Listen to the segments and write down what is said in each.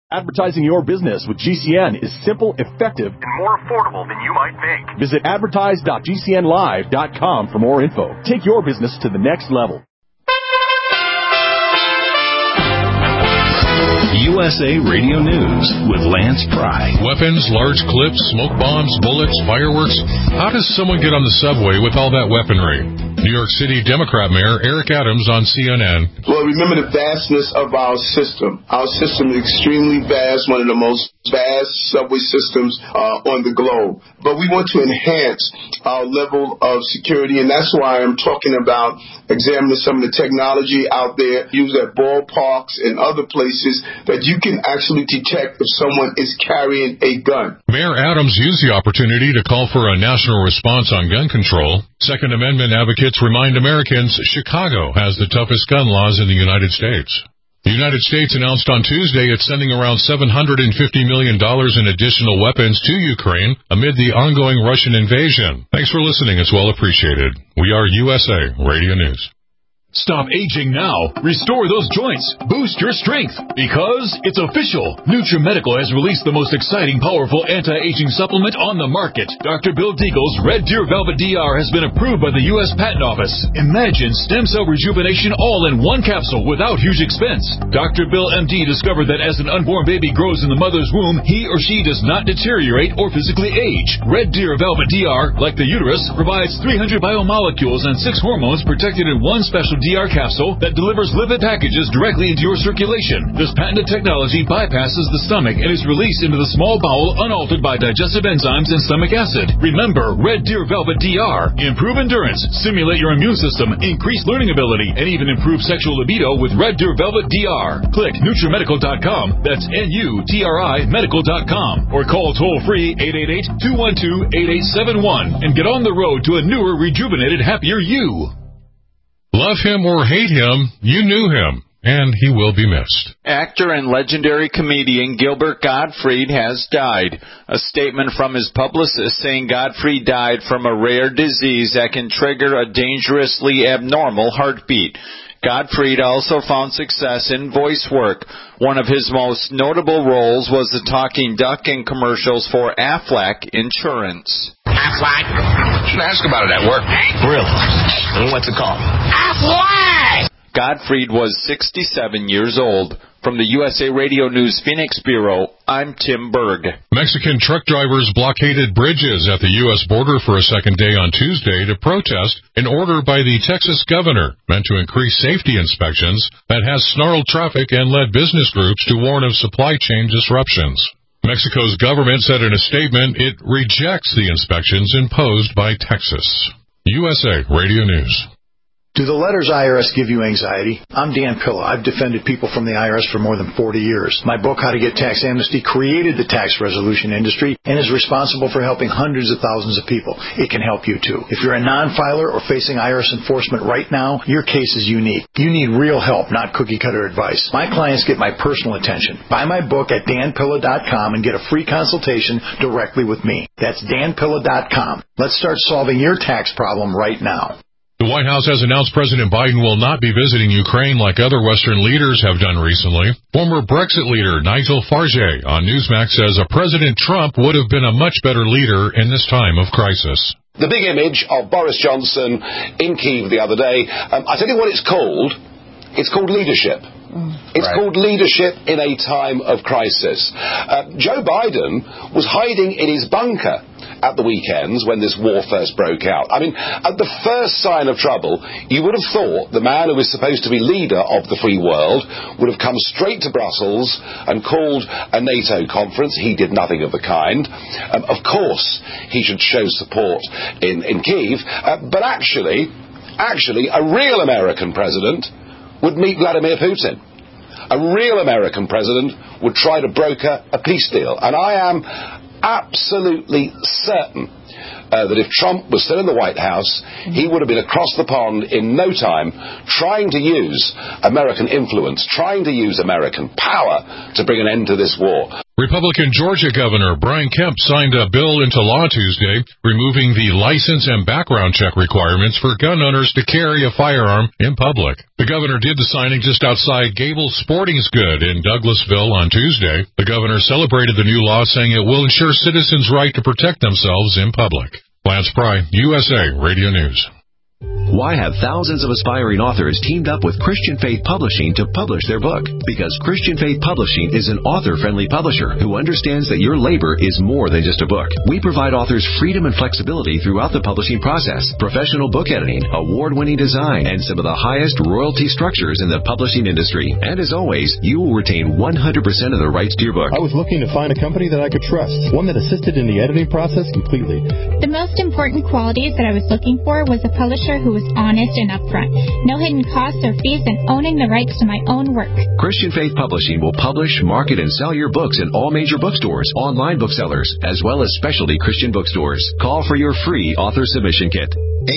Advertising your business with GCN is simple, effective, and more affordable than you might think. Visit advertise.gcnlive.com for more info. Take your business to the next level. USA Radio News with Lance Pry. Weapons, large clips, smoke bombs, bullets, fireworks. How does someone get on the subway with all that weaponry? New York City Democrat Mayor Eric Adams on CNN. Well, remember the vastness of our system. Our system is extremely vast, one of the most vast subway systems on the globe. But we want to enhance our level of security, and that's why I'm talking about examining some of the technology out there, used at ballparks and other places, that you can actually detect if someone is carrying a gun. Mayor Adams used the opportunity to call for a national response on gun control. Second Amendment advocates remind Americans Chicago has the toughest gun laws in the United States. The United States announced on Tuesday it's sending around $750 million in additional weapons to Ukraine amid the ongoing Russian invasion. Thanks for listening. It's well appreciated. We are USA Radio News. Stop aging now. Restore those joints. Boost your strength. Because it's official. NutriMedical has released the most exciting, powerful anti-aging supplement on the market. Dr. Bill Deagle's Red Deer Velvet DR has been approved by the U.S. Patent Office. Imagine stem cell rejuvenation all in one capsule without huge expense. Dr. Bill MD discovered that as an unborn baby grows in the mother's womb, he or she does not deteriorate or physically age. Red Deer Velvet DR, like the uterus, provides 300 biomolecules and 6 hormones protected in one special DR capsule that delivers lipid packages directly into your circulation. This patented technology bypasses the stomach and is released into the small bowel unaltered by digestive enzymes and stomach acid. Remember, Red Deer Velvet DR. Improve endurance, stimulate your immune system, increase learning ability, and even improve sexual libido with Red Deer Velvet DR. Click NutriMedical.com, that's NUTRI Medical.com, or call toll-free 888-212-8871 and get on the road to a newer, rejuvenated, happier you. Love him or hate him, you knew him, and he will be missed. Actor and legendary comedian Gilbert Gottfried has died. A statement from his publicist saying Gottfried died from a rare disease that can trigger a dangerously abnormal heartbeat. Gottfried also found success in voice work. One of his most notable roles was the talking duck in commercials for Aflac Insurance. Aflac? Should ask about it at work. Really? And what's it called? Aflac! Gottfried was 67 years old. From the USA Radio News Phoenix Bureau, I'm Tim Berg. Mexican truck drivers blockaded bridges at the U.S. border for a second day on Tuesday to protest an order by the Texas governor meant to increase safety inspections that has snarled traffic and led business groups to warn of supply chain disruptions. Mexico's government said in a statement it rejects the inspections imposed by Texas. USA Radio News. Do the letters IRS give you anxiety? I'm Dan Pilla. I've defended people from the IRS for more than 40 years. My book, How to Get Tax Amnesty, created the tax resolution industry and is responsible for helping hundreds of thousands of people. It can help you, too. If you're a non-filer or facing IRS enforcement right now, your case is unique. You need real help, not cookie-cutter advice. My clients get my personal attention. Buy my book at danpilla.com and get a free consultation directly with me. That's danpilla.com. Let's start solving your tax problem right now. The White House has announced President Biden will not be visiting Ukraine like other Western leaders have done recently. Former Brexit leader Nigel Farage on Newsmax says a President Trump would have been a much better leader in this time of crisis. The big image of Boris Johnson in Kyiv the other day, I tell you what it's called. It's called leadership. It's called leadership in a time of crisis. Joe Biden was hiding in his bunker at the weekends when this war first broke out. I mean, at the first sign of trouble, you would have thought the man who was supposed to be leader of the free world would have come straight to Brussels and called a NATO conference. He did nothing of the kind. Of course, he should show support in Kyiv, but actually, a real American president would meet Vladimir Putin. A real American president would try to broker a peace deal. And I am absolutely certain that if Trump was still in the White House, he would have been across the pond in no time trying to use American influence, trying to use American power to bring an end to this war. Republican Georgia Governor Brian Kemp signed a bill into law Tuesday, removing the license and background check requirements for gun owners to carry a firearm in public. The governor did the signing just outside Gable Sporting's Good in Douglasville on Tuesday. The governor celebrated the new law, saying it will ensure citizens' right to protect themselves in public. Lance Pry, USA Radio News. Why have thousands of aspiring authors teamed up with Christian Faith Publishing to publish their book? Because Christian Faith Publishing is an author-friendly publisher who understands that your labor is more than just a book. We provide authors freedom and flexibility throughout the publishing process, professional book editing, award-winning design, and some of the highest royalty structures in the publishing industry. And as always, you will retain 100% of the rights to your book. I was looking to find a company that I could trust, one that assisted in the editing process completely. The most important qualities that I was looking for was a publisher who was honest and upfront, no hidden costs or fees, and owning the rights to my own work. Christian Faith Publishing will publish, market, and sell your books in all major bookstores, online booksellers, as well as specialty Christian bookstores. Call for your free author submission kit.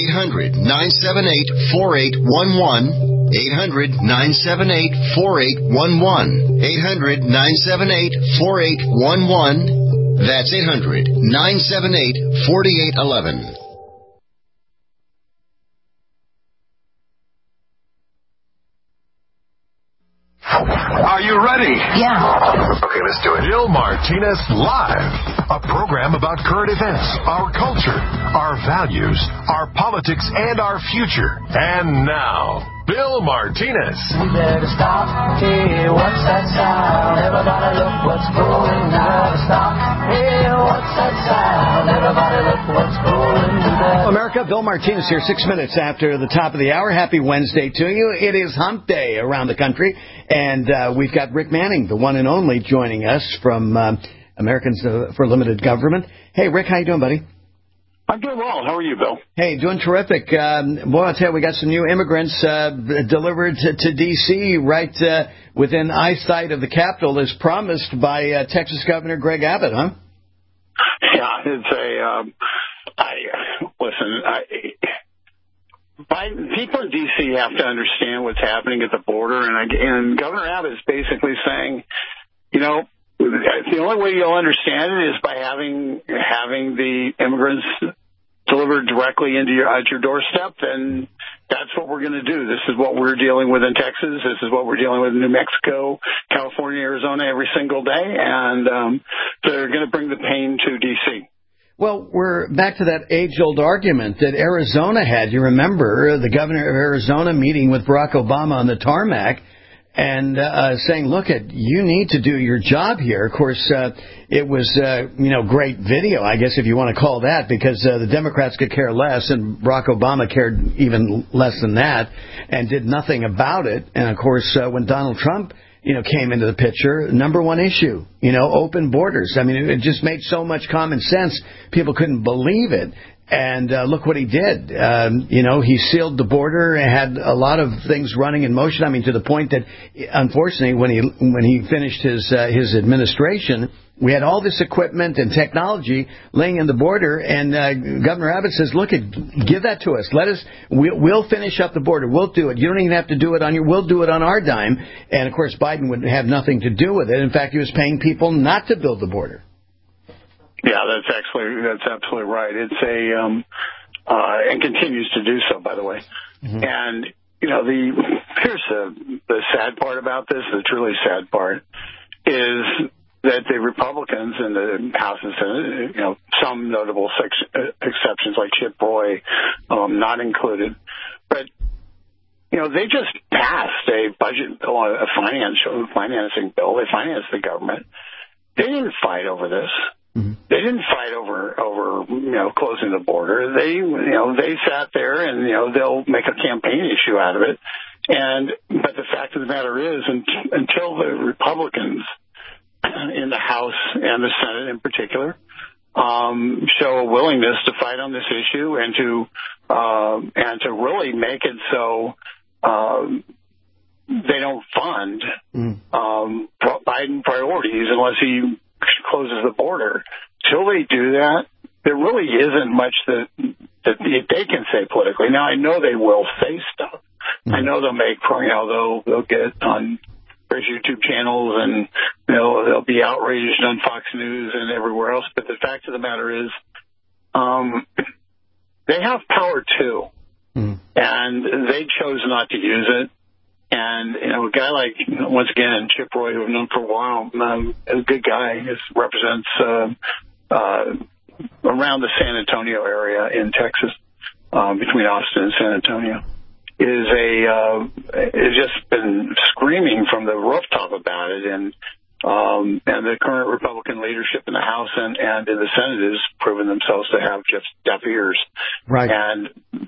800-978-4811. 800-978-4811. 800-978-4811. That's 800-978-4811. Are you ready? Yeah. Okay, let's do it. Bill Martinez Live, a program about current events, our culture, our values, our politics, and our future. And now, Bill Martinez. We better stop. Hey, what's that sound? Everybody look what's going down. Stop. Hey, what's that sound? Everybody look what's going down. America, Bill Martinez here, 6 minutes after the top of the hour. Happy Wednesday to you. It is hump day around the country, and we've got Rick Manning, the one and only, joining us from Americans for Limited Government. Hey, Rick, how you doing, buddy? I'm doing well. How are you, Bill? Hey, doing terrific. Boy, I'll tell you, we got some new immigrants delivered to D.C. right within eyesight of the Capitol, as promised by Texas Governor Greg Abbott, huh? Yeah, it's people in D.C. have to understand what's happening at the border, and Governor Abbott is basically saying, you know, the only way you'll understand it is by having the immigrants delivered directly at your doorstep, and that's what we're going to do. This is what we're dealing with in Texas. This is what we're dealing with in New Mexico, California, Arizona every single day, and they're going to bring the pain to D.C. Well, we're back to that age-old argument that Arizona had. You remember the governor of Arizona meeting with Barack Obama on the tarmac and saying, look, you need to do your job here. Of course, it was, great video, I guess, if you want to call that, because the Democrats could care less, and Barack Obama cared even less than that and did nothing about it. And, of course, when Donald Trump came into the picture, number one issue, open borders. I mean, it just made so much common sense. People couldn't believe it. And look what he did. He sealed the border and had a lot of things running in motion. I mean, to the point that, unfortunately, when he finished his administration, we had all this equipment and technology laying in the border, and Governor Abbott says, look, give that to us. We'll finish up the border. We'll do it. You don't even have to do it we'll do it on our dime. And, of course, Biden would have nothing to do with it. In fact, he was paying people not to build the border. Yeah, that's absolutely right. It's and continues to do so, by the way. Mm-hmm. And, here's the sad part about this, the truly sad part, is that the Republicans in the House and Senate, some notable exceptions like Chip Roy, not included, but, they just passed a budget bill, a financing bill. They financed the government. They didn't fight over this. Mm-hmm. They didn't fight over closing the border. They sat there and they'll make a campaign issue out of it. But the fact of the matter is, until the Republicans in the House and the Senate in particular show a willingness to fight on this issue and to really make it so they don't fund Biden priorities unless he closes the border. Till they do that, there really isn't much that they can say politically. Now, I know they will say stuff. I know they'll make, they'll get on various YouTube channels, and they'll be outraged on Fox News and everywhere else. But the fact of the matter is, they have power too, and they chose not to use it. And a guy like, once again, Chip Roy, who I've known for a while, a good guy, represents around the San Antonio area in Texas, between Austin and San Antonio, has just been screaming from the rooftop about it, and the current Republican leadership in the House and in the Senate has proven themselves to have just deaf ears. Right. And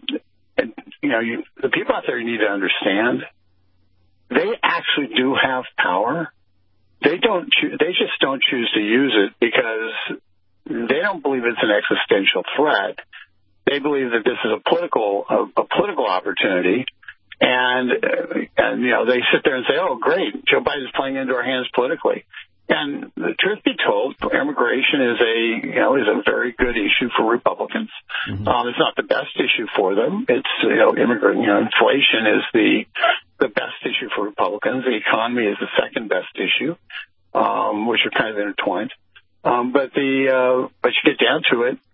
the people out there, you need to understand, they actually do have power. They just don't choose to use it because they don't believe it's an existential threat. They believe that this is a political opportunity, and they sit there and say, "Oh, great, Joe Biden's playing into our hands politically." And the truth be told, immigration is a very good issue for Republicans. It's not the best issue for them. It's inflation is the best issue for Republicans. The economy is the second best issue, which are kind of intertwined. But you get down to it,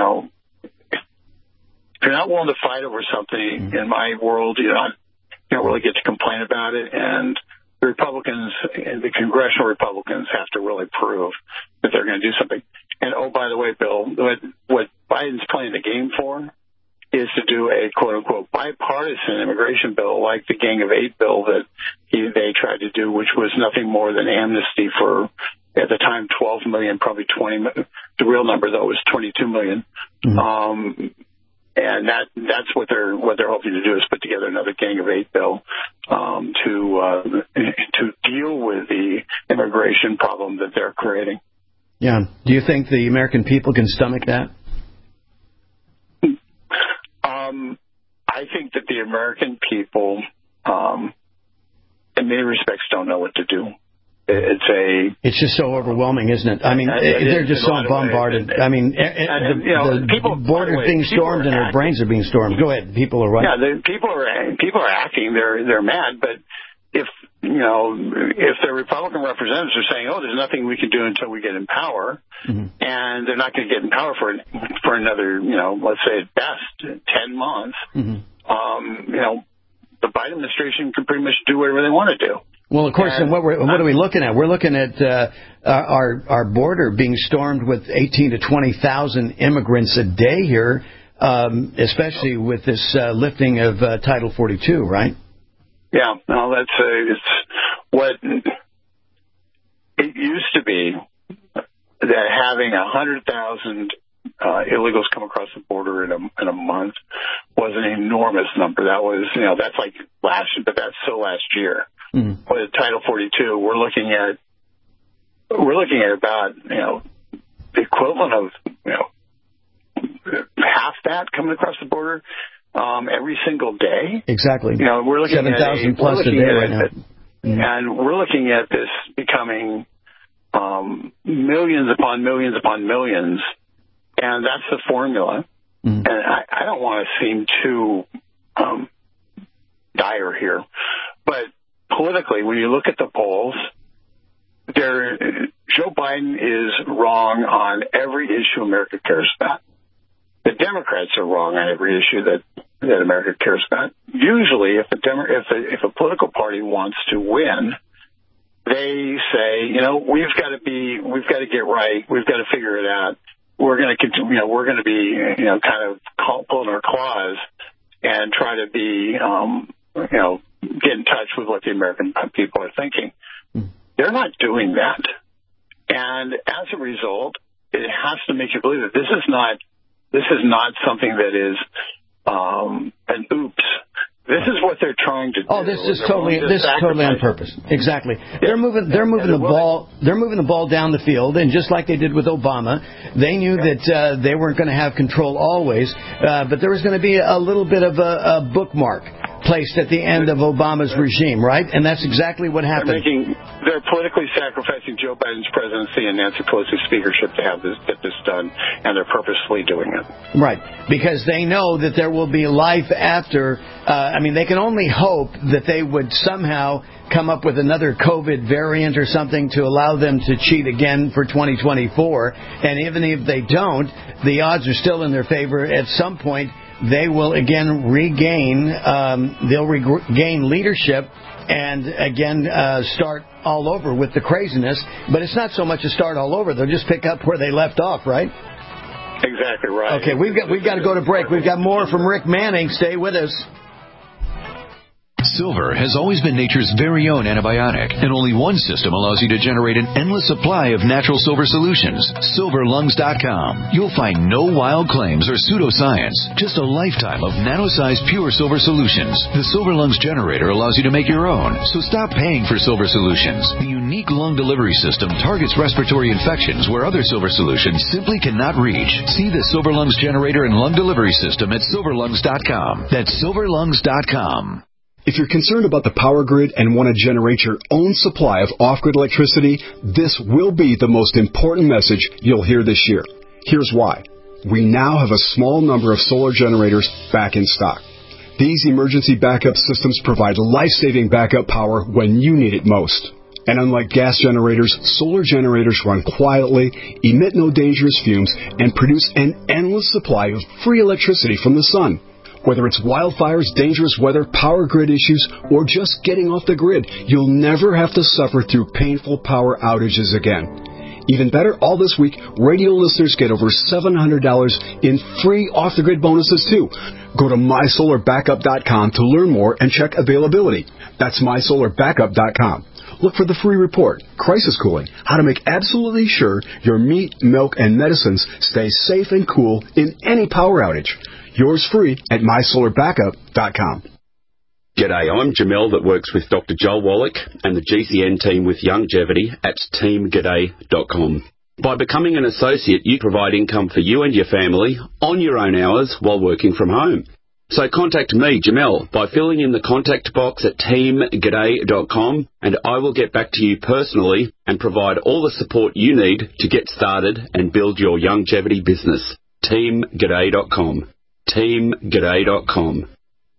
if you're not willing to fight over something, in my world, you don't really get to complain about it. And the Republicans, and the congressional Republicans, have to really prove that they're going to do something. And oh, by the way, Bill, what Biden's playing the game for is to do a quote-unquote bipartisan immigration bill, like the Gang of Eight bill that they tried to do, which was nothing more than amnesty for, at the time, 12 million, probably 20 million. The real number, though, was 22 million. And that's what they're hoping to do, is put together another Gang of Eight bill to deal with the immigration problem that they're creating. Yeah. Do you think the American people can stomach that? I think that the American people, in many respects, don't know what to do. It's just so overwhelming, isn't it? I mean, they're just so bombarded. I mean, the border being stormed and their brains are being stormed. Go ahead. People are right. Yeah, people are acting. They're mad. But if their Republican representatives are saying, "Oh, there's nothing we can do until we get in power," and they're not going to get in power for another, let's say at best 10 months, the Biden administration can pretty much do whatever they want to do. Well, of course, and what are we looking at? We're looking at our border being stormed with 18 to 20,000 immigrants a day here, especially with this lifting of Title 42, right? Yeah, no, it's what it used to be, that having 100,000 illegals come across the border in a month was an enormous number. That was, that's like last year, but that's still last year. With Title 42, we're looking at about, the equivalent of, half that coming across the border, every single day. Exactly. We're looking 7,000 plus a day right now. And we're looking at this becoming, millions upon millions upon millions. And that's the formula. And I don't want to seem too dire here, but politically, when you look at the polls, Joe Biden is wrong on every issue America cares about. The Democrats are wrong on every issue that America cares about. Usually, if a political party wants to win, they say, we've got to get right. We've got to figure it out. We're going to continue. We're going to be, kind of pulling our claws and try to be, get in touch with what the American people are thinking. They're not doing that. And as a result, it has to make you believe that this is not something that is an oops. This is what they're trying to do. Oh, this is totally on purpose. Exactly. Yeah. They're moving the ball down the field, and just like they did with Obama, they knew that they weren't going to have control always, but there was going to be a little bit of a bookmark placed at the end of Obama's regime, right? And that's exactly what happened. They're politically sacrificing Joe Biden's presidency and Nancy Pelosi's speakership to get this done, and they're purposefully doing it. Right, because they know that there will be life after. They can only hope that they would somehow come up with another COVID variant or something to allow them to cheat again for 2024. And even if they don't, the odds are still in their favor. At some point, they will again regain leadership and again start all over with the craziness. But it's not so much a start all over. They'll just pick up where they left off, right? Exactly right. Okay, we've got to go to break. We've got more from Rick Manning. Stay with us. Silver has always been nature's very own antibiotic, and only one system allows you to generate an endless supply of natural silver solutions. SilverLungs.com. You'll find no wild claims or pseudoscience, just a lifetime of nano-sized pure silver solutions. The Silver Lungs generator allows you to make your own, so stop paying for silver solutions. The unique lung delivery system targets respiratory infections where other silver solutions simply cannot reach. See the Silver Lungs generator and lung delivery system at SilverLungs.com. That's SilverLungs.com. If you're concerned about the power grid and want to generate your own supply of off-grid electricity, this will be the most important message you'll hear this year. Here's why. We now have a small number of solar generators back in stock. These emergency backup systems provide life-saving backup power when you need it most. And unlike gas generators, solar generators run quietly, emit no dangerous fumes, and produce an endless supply of free electricity from the sun. Whether it's wildfires, dangerous weather, power grid issues, or just getting off the grid, you'll never have to suffer through painful power outages again. Even better, all this week, radio listeners get over $700 in free off-the-grid bonuses, too. Go to MySolarBackup.com to learn more and check availability. That's MySolarBackup.com. Look for the free report, Crisis Cooling, how to make absolutely sure your meat, milk, and medicines stay safe and cool in any power outage. Yours free at MySolarBackup.com. G'day, I'm Jamel that works with Dr. Joel Wallach and the GCN team with Longevity at teamg'day.com. By becoming an associate, you provide income for you and your family on your own hours while working from home. So contact me, Jamel, by filling in the contact box at teamg'day.com, and I will get back to you personally and provide all the support you need to get started and build your longevity business. teamg'day.com. teamg'day.com.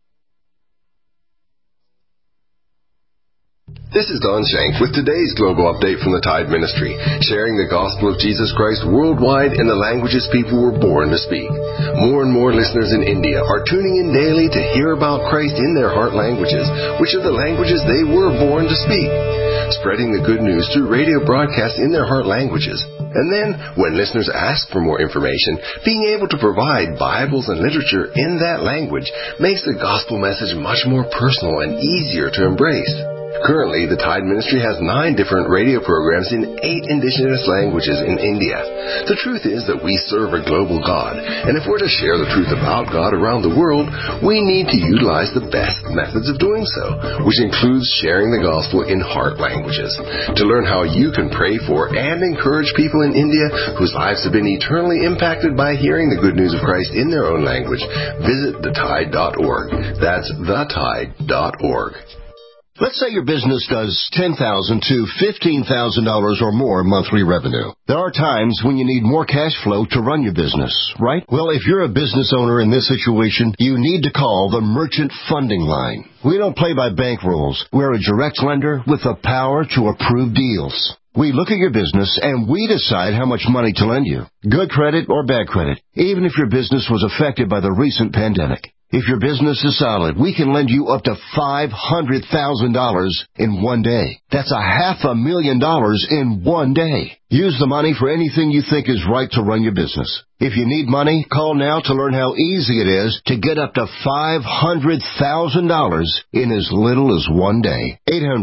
This is Don Shank with today's global update from the Tide Ministry, sharing the gospel of Jesus Christ worldwide in the languages people were born to speak. More and more listeners in India are tuning in daily to hear about Christ in their heart languages, which are the languages they were born to speak. Spreading the good news through radio broadcasts in their heart languages. And then, when listeners ask for more information, being able to provide Bibles and literature in that language makes the gospel message much more personal and easier to embrace. Currently, the Tide Ministry has 9 different radio programs in 8 indigenous languages in India. The truth is that we serve a global God, and if we're to share the truth about God around the world, we need to utilize the best methods of doing so, which includes sharing the gospel in heart languages. To learn how you can pray for and encourage people in India whose lives have been eternally impacted by hearing the good news of Christ in their own language, visit thetide.org. That's thetide.org. Let's say your business does $10,000 to $15,000 or more monthly revenue. There are times when you need more cash flow to run your business, right? Well, if you're a business owner in this situation, you need to call the Merchant Funding Line. We don't play by bank rules. We're a direct lender with the power to approve deals. We look at your business and we decide how much money to lend you. Good credit or bad credit, even if your business was affected by the recent pandemic. If your business is solid, we can lend you up to $500,000 in one day. That's $500,000 in one day. Use the money for anything you think is right to run your business. If you need money, call now to learn how easy it is to get up to $500,000 in as little as one day.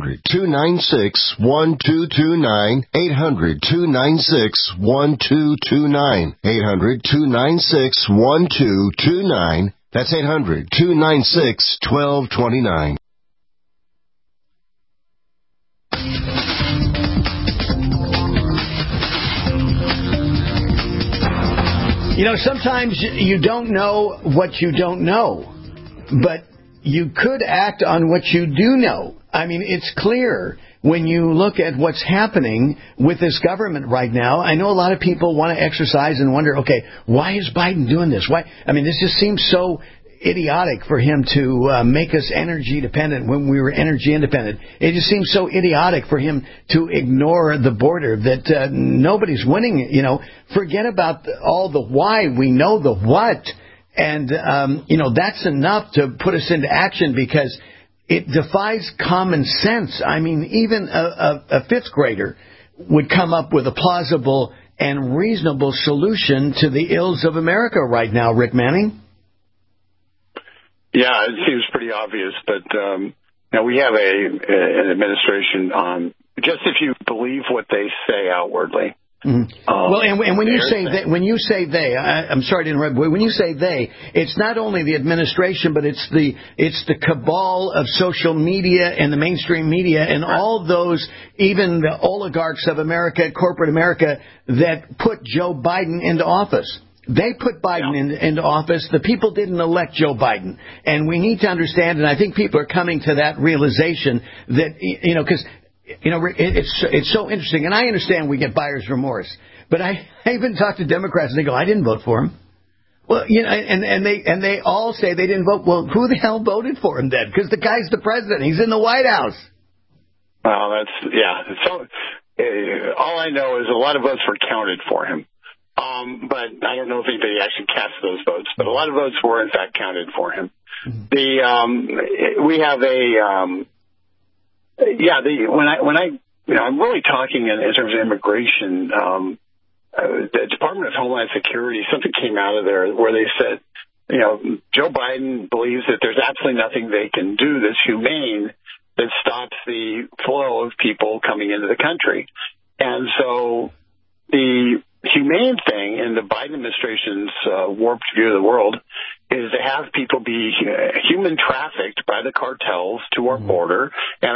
800-296-1229. 800-296-1229. 800-296-1229. That's 800-296-1229. You know, sometimes you don't know what you don't know, but you could act on what you do know. I mean, it's clear when you look at what's happening with this government right now. I know a lot of people want to exercise and wonder, okay, why is Biden doing this? Why? I mean, this just seems so idiotic for him to make us energy dependent when we were energy independent. It just seems so idiotic for him to ignore the border that nobody's winning. You know, forget about all the why. We know the what. And, that's enough to put us into action because it defies common sense. I mean, even a fifth grader would come up with a plausible and reasonable solution to the ills of America right now, Rick Manning. Yeah, it seems pretty obvious, but now we have an administration. Just if you believe what they say outwardly. Mm-hmm. Well, and when you say they, I'm sorry to interrupt. When you say they, it's not only the administration, but it's the cabal of social media and the mainstream media and all those, even the oligarchs of America, corporate America, that put Joe Biden into office. They put Biden into office. The people didn't elect Joe Biden. And we need to understand, and I think people are coming to that realization that, because it's so interesting, and I understand we get buyer's remorse, but I even talk to Democrats and they go, "I didn't vote for him." Well, and they all say they didn't vote. Well, who the hell voted for him then? Because the guy's the president. He's in the White House. Well, So all I know is a lot of votes were counted for him, but I don't know if anybody actually cast those votes. But a lot of votes were in fact counted for him. We have a. I'm really talking in terms of immigration. The Department of Homeland Security, something came out of there where they said, Joe Biden believes that there's absolutely nothing they can do that's humane that stops the flow of people coming into the country. And so the humane thing in the Biden administration's warped view of the world is to have people be human trafficked by the cartels to our border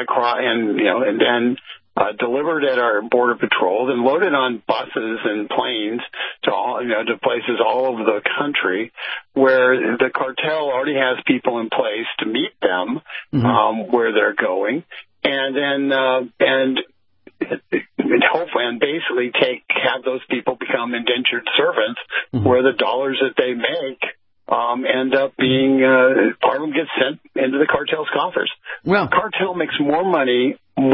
and then delivered at our border patrol, then loaded on buses and planes to places all over the country where the cartel already has people in place to meet them where they're going, and then hopefully and basically have those people become indentured servants where the dollars that they make end up being part of them gets sent into the cartel's coffers. Well, the cartel makes more money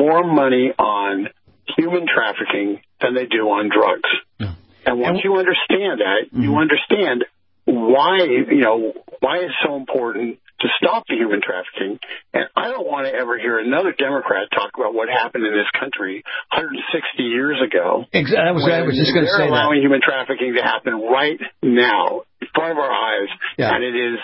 on human trafficking than they do on drugs. Yeah. And once you understand that, you understand why it's so important to stop the human trafficking. And I don't want to ever hear another Democrat talk about what happened in this country 160 years ago. Exactly. I was just going to say that. They're allowing human trafficking to happen right now in front of our eyes. Yeah. And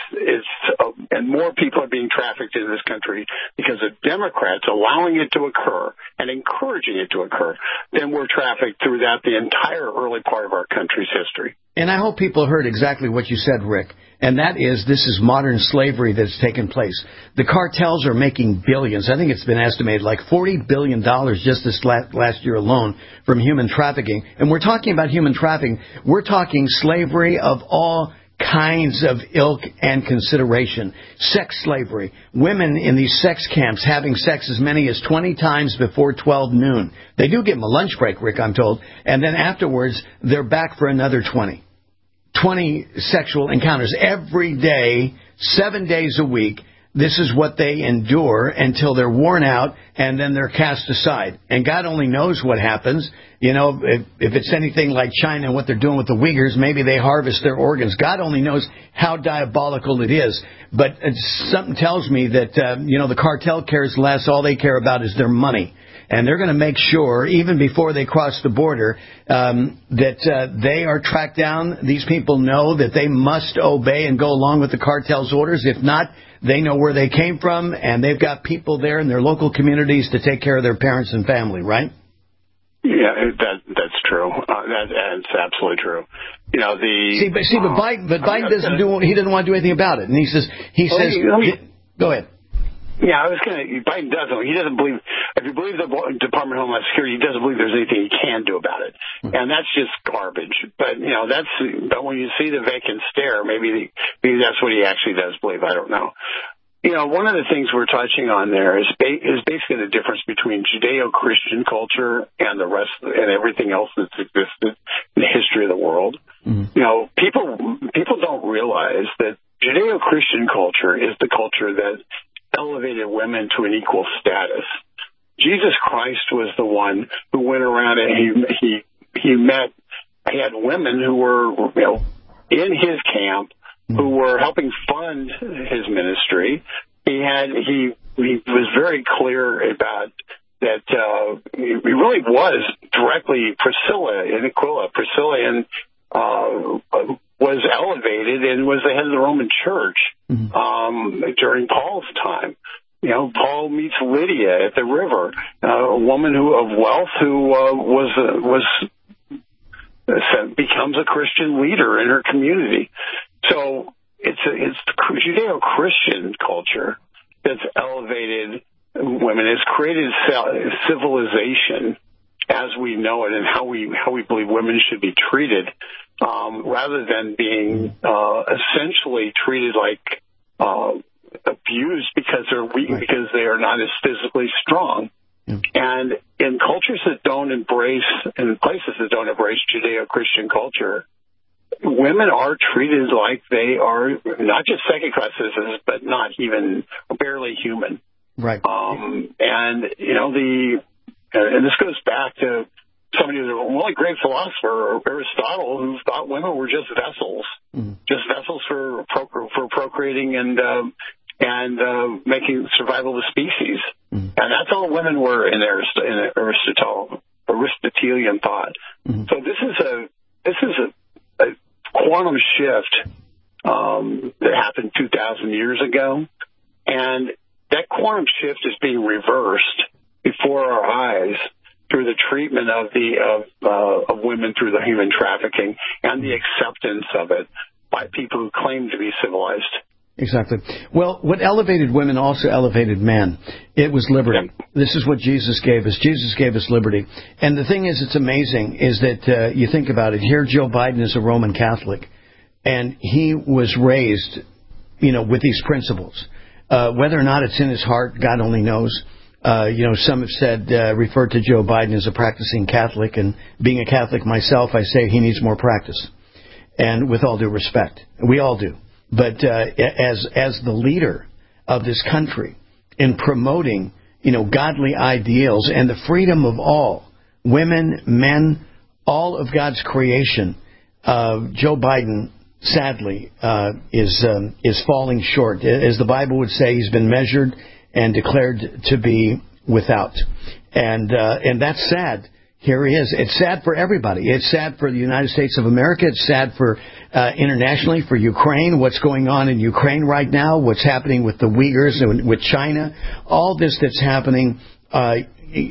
and more people are being trafficked in this country because of Democrats allowing it to occur and encouraging it to occur than were trafficked throughout the entire early part of our country's history. And I hope people heard exactly what you said, Rick. And that is, this is modern slavery that's taken place. The cartels are making billions. I think it's been estimated like $40 billion just this last year alone from human trafficking. And we're talking about human trafficking. We're talking slavery of all kinds of ilk and consideration. Sex slavery. Women in these sex camps having sex as many as 20 times before 12 noon. They do give them a lunch break, Rick, I'm told. And then afterwards, they're back for another 20 sexual encounters every day, 7 days a week. This is what they endure until they're worn out, and then they're cast aside. And God only knows what happens. If it's anything like China and what they're doing with the Uyghurs, maybe they harvest their organs. God only knows how diabolical it is. But something tells me that, the cartel cares less. All they care about is their money. And they're going to make sure, even before they cross the border, that they are tracked down. These people know that they must obey and go along with the cartel's orders. If not, they know where they came from, and they've got people there in their local communities to take care of their parents and family, right? Yeah, that's true. That's absolutely true. But Biden doesn't want to do anything about it, and he says, go ahead. Yeah, Biden doesn't. He doesn't believe, if you believe the Department of Homeland Security, he doesn't believe there's anything he can do about it. And that's just garbage. But, but when you see the vacant stare, maybe that's what he actually does believe. I don't know. one of the things we're touching on there is basically the difference between Judeo-Christian culture and the rest and everything else that's existed in the history of the world. Mm-hmm. People don't realize that Judeo-Christian culture is the culture that elevated women to an equal status. Jesus Christ was the one who went around and he had women who were, in his camp who were helping fund his ministry. He was very clear about that. He really was directly Priscilla and Aquila. Priscilla was elevated and was the head of the Roman Church during Paul's time. Paul meets Lydia at the river, a woman of wealth who becomes a Christian leader in her community. So it's the Judeo-Christian culture that's elevated women. It's created civilization as we know it and how we believe women should be treated, rather than being essentially treated like abused because they're weak, because they are not as physically strong. And in cultures that don't embrace, in places that don't embrace Judeo-Christian culture, women are treated like they are not just second-class citizens, but not even barely human. Right. And this goes back to somebody who's a really great philosopher, Aristotle, who thought women were just vessels, just vessels for procreating and making survival of the species. And that's all women were in Aristotelian thought. So this is a quantum shift that happened 2,000 years ago, and that quantum shift is being reversed before our eyes through the treatment of women through the human trafficking and the acceptance of it by people who claim to be civilized. Exactly. Well, what elevated women also elevated men. It was liberty. Yeah. This is what Jesus gave us. Jesus gave us liberty. And the thing is, it's amazing, is that you think about it. Here, Joe Biden is a Roman Catholic, and he was raised, with these principles. Whether or not it's in his heart, God only knows. Some have said, referred to Joe Biden as a practicing Catholic, and being a Catholic myself, I say he needs more practice. And with all due respect, we all do. But as the leader of this country in promoting, godly ideals and the freedom of all, women, men, all of God's creation, Joe Biden, sadly, is falling short. As the Bible would say, he's been measured and declared to be without. And that's sad. Here he is. It's sad for everybody. It's sad for the United States of America. It's sad for internationally for Ukraine, what's going on in Ukraine right now, what's happening with the Uyghurs and with China, all this that's happening. A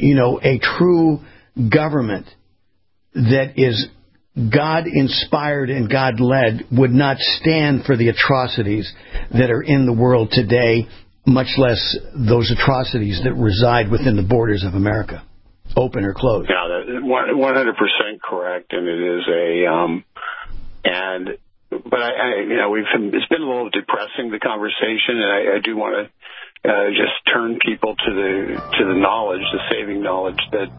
true government that is God-inspired and God-led would not stand for the atrocities that are in the world today, much less those atrocities that reside within the borders of America. Open or closed? Yeah, 100% correct, and it is it's been a little depressing, the conversation, and I do want to just turn people to the knowledge, the saving knowledge that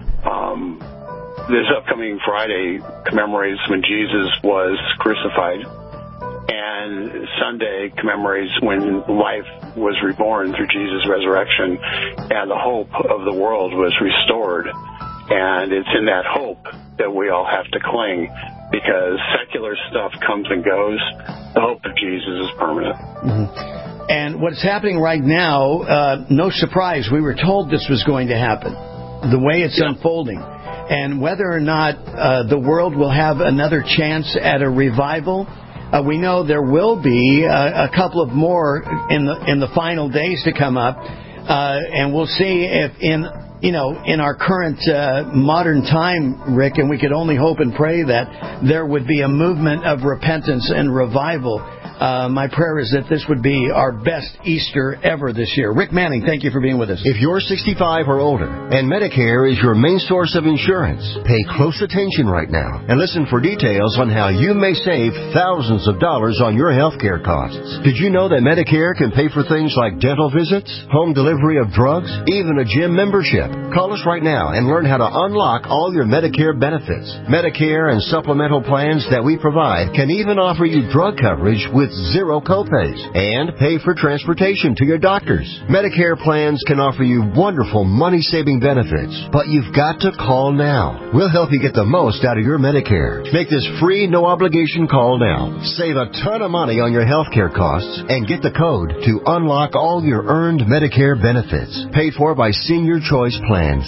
this upcoming Friday commemorates when Jesus was crucified, and Sunday commemorates when life was reborn through Jesus' resurrection, and the hope of the world was restored. And it's in that hope that we all have to cling, because secular stuff comes and goes. The hope of Jesus is permanent. Mm-hmm. And what's happening right now, no surprise, we were told this was going to happen, the way it's unfolding. And whether or not the world will have another chance at a revival, we know there will be a couple of more in the final days to come up, and we'll see if in our current modern time, Rick, and we could only hope and pray that there would be a movement of repentance and revival My prayer is that this would be our best Easter ever this year. Rick Manning, thank you for being with us. If you're 65 or older and Medicare is your main source of insurance, pay close attention right now and listen for details on how you may save thousands of dollars on your health care costs. Did you know that Medicare can pay for things like dental visits, home delivery of drugs, even a gym membership? Call us right now and learn how to unlock all your Medicare benefits. Medicare and supplemental plans that we provide can even offer you drug coverage with zero copays and pay for transportation to your doctors. Medicare plans can offer you wonderful money-saving benefits, but you've got to call now. We'll help you get the most out of your Medicare. Make this free, no-obligation call now. Save a ton of money on your health care costs and get the code to unlock all your earned Medicare benefits. Paid for by Senior Choice Plans.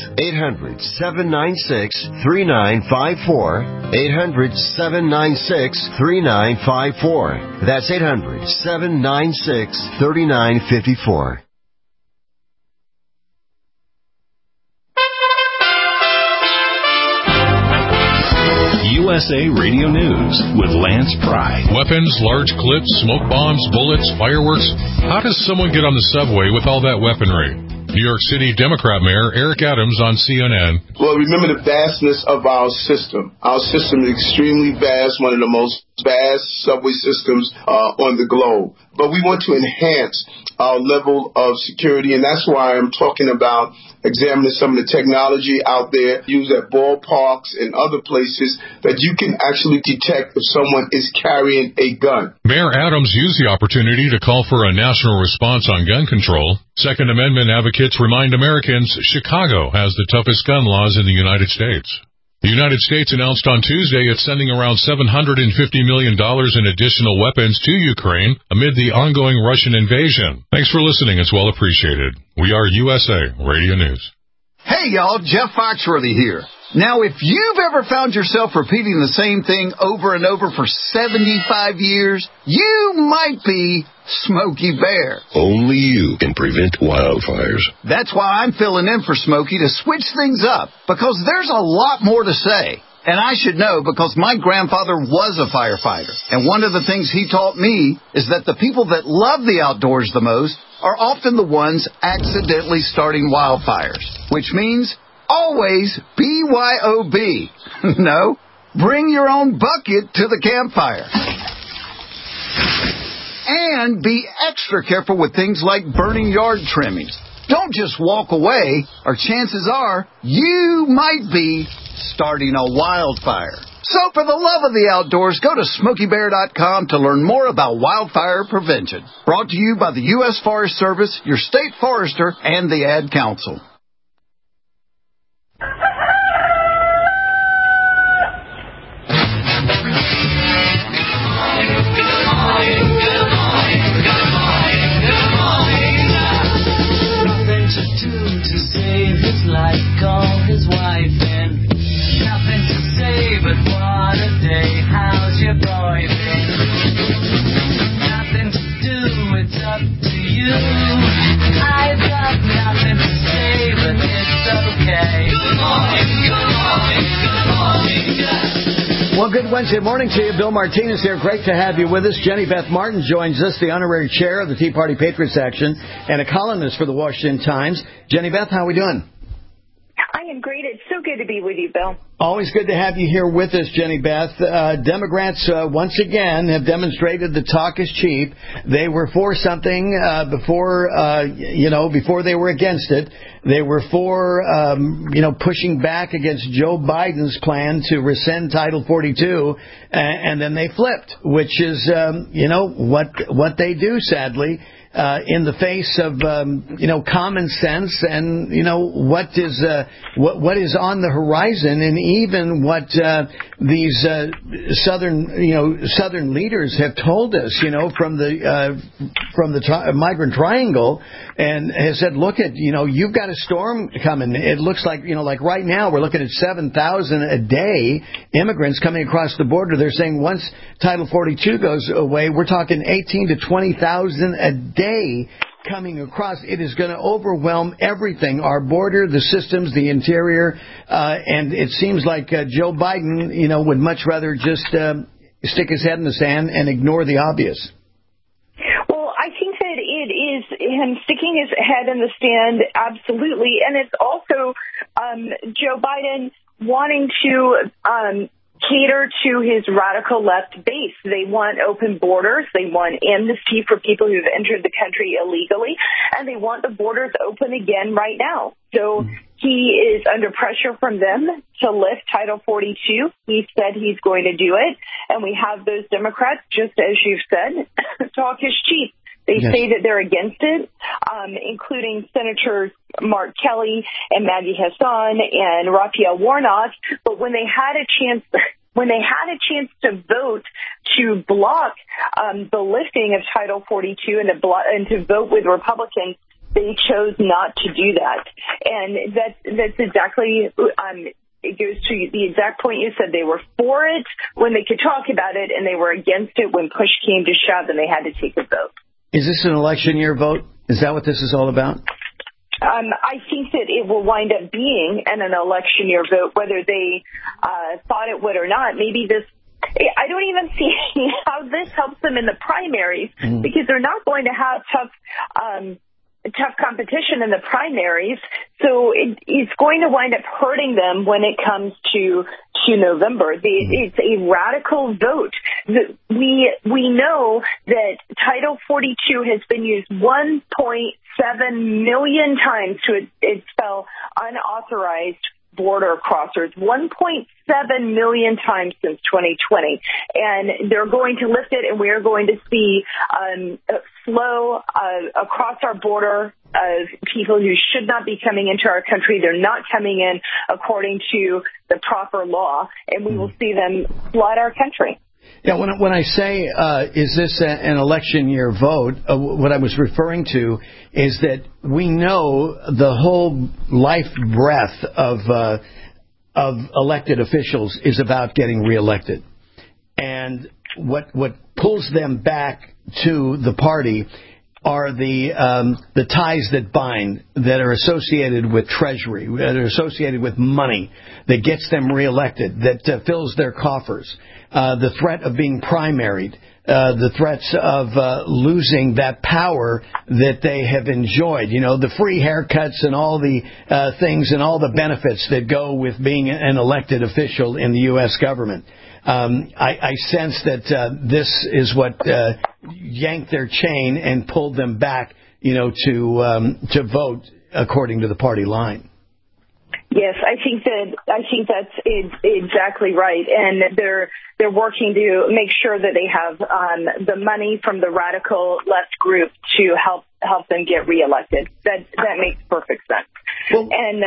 800-796-3954. 800-796-3954. That's 800-796-3954. USA Radio News with Lance Pry. Weapons, large clips, smoke bombs, bullets, fireworks. How does someone get on the subway with all that weaponry? New York City Democrat Mayor Eric Adams on CNN. Well, remember the vastness of our system. Our system is extremely vast, one of the most vast subway systems on the globe. But we want to enhance our level of security, and that's why I'm talking about examining some of the technology out there, used at ballparks and other places, that you can actually detect if someone is carrying a gun. Mayor Adams used the opportunity to call for a national response on gun control. Second Amendment advocates remind Americans Chicago has the toughest gun laws in the United States. The United States announced on Tuesday it's sending around $750 million in additional weapons to Ukraine amid the ongoing Russian invasion. Thanks for listening. It's well appreciated. We are USA Radio News. Hey, y'all. Jeff Foxworthy here. Now, if you've ever found yourself repeating the same thing over and over for 75 years, you might be Smokey Bear. Only you can prevent wildfires. That's why I'm filling in for Smokey to switch things up, because there's a lot more to say. And I should know because my grandfather was a firefighter. And one of the things he taught me is that the people that love the outdoors the most are often the ones accidentally starting wildfires, which means always BYOB. No, bring your own bucket to the campfire. And be extra careful with things like burning yard trimmings. Don't just walk away, or chances are you might be starting a wildfire. So for the love of the outdoors, go to SmokeyBear.com to learn more about wildfire prevention. Brought to you by the U.S. Forest Service, your state forester, and the Ad Council. To save his life, call his wife and nothing to say but what a day, how's your boy been? Nothing to do, it's up to you. I've got nothing to say, but it's okay. Good morning, good morning, good morning, yeah. Well, good Wednesday morning to you. Bill Martinez here. Great to have you with us. Jenny Beth Martin joins us, the honorary chair of the Tea Party Patriots Action and a columnist for the Washington Times. Jenny Beth, how are we doing? I am great. It's so good to be with you, Bill. Always good to have you here with us, Jenny Beth. Democrats, once again, have demonstrated the talk is cheap. They were for something before they were against it. They were for, pushing back against Joe Biden's plan to rescind Title 42, and then they flipped, which is, what they do, sadly. In the face of common sense and what is on the horizon, and even what these southern leaders have told us, from the migrant triangle, and has said, look at you've got a storm coming. It looks like like right now we're looking at 7,000 a day immigrants coming across the border. They're saying once Title 42 goes away, we're talking 18 to 20,000 a day coming across. It is going to overwhelm everything, our border, the systems, the interior, and it seems like Joe Biden, would much rather just stick his head in the sand and ignore the obvious. him sticking his head in the sand, absolutely. And it's also Joe Biden wanting to cater to his radical left base. They want open borders. They want amnesty for people who've entered the country illegally. And they want the borders open again right now. So he is under pressure from them to lift Title 42. He said he's going to do it. And we have those Democrats, just as you've said, talk is cheap. They say that they're against it, including Senators Mark Kelly and Maggie Hassan and Raphael Warnock. But when they had a chance to vote to block the lifting of Title 42 and to vote with Republicans, they chose not to do that. And that's exactly it goes to the exact point you said. They were for it when they could talk about it, and they were against it when push came to shove and they had to take a vote. Is this an election year vote? Is that what this is all about? I think that it will wind up being an election year vote, whether they thought it would or not. Maybe this, I don't even see how this helps them in the primaries because they're not going to have tough competition in the primaries. So it's going to wind up hurting them when it comes to November. It's a radical vote. We know that Title 42 has been used 1.7 million times to expel unauthorized border crossers, 1.7 million times since 2020. And they're going to lift it, and we are going to see a flow across our border of people who should not be coming into our country. They're not coming in according to the proper law, and we will see them flood our country. Yeah, when I say, is this an election year vote, what I was referring to is that we know the whole life breath of elected officials is about getting reelected. And what pulls them back to the party are the ties that bind, that are associated with Treasury, that are associated with money, that gets them reelected, that fills their coffers. The threat of being primaried, the threats of losing that power that they have enjoyed. You know, the free haircuts and all the things and all the benefits that go with being an elected official in the U.S. government. I sense that this is what yanked their chain and pulled them back, to vote according to the party line. Yes, I think that's exactly right, and they're working to make sure that they have the money from the radical left group to help them get reelected. That makes perfect sense. Well,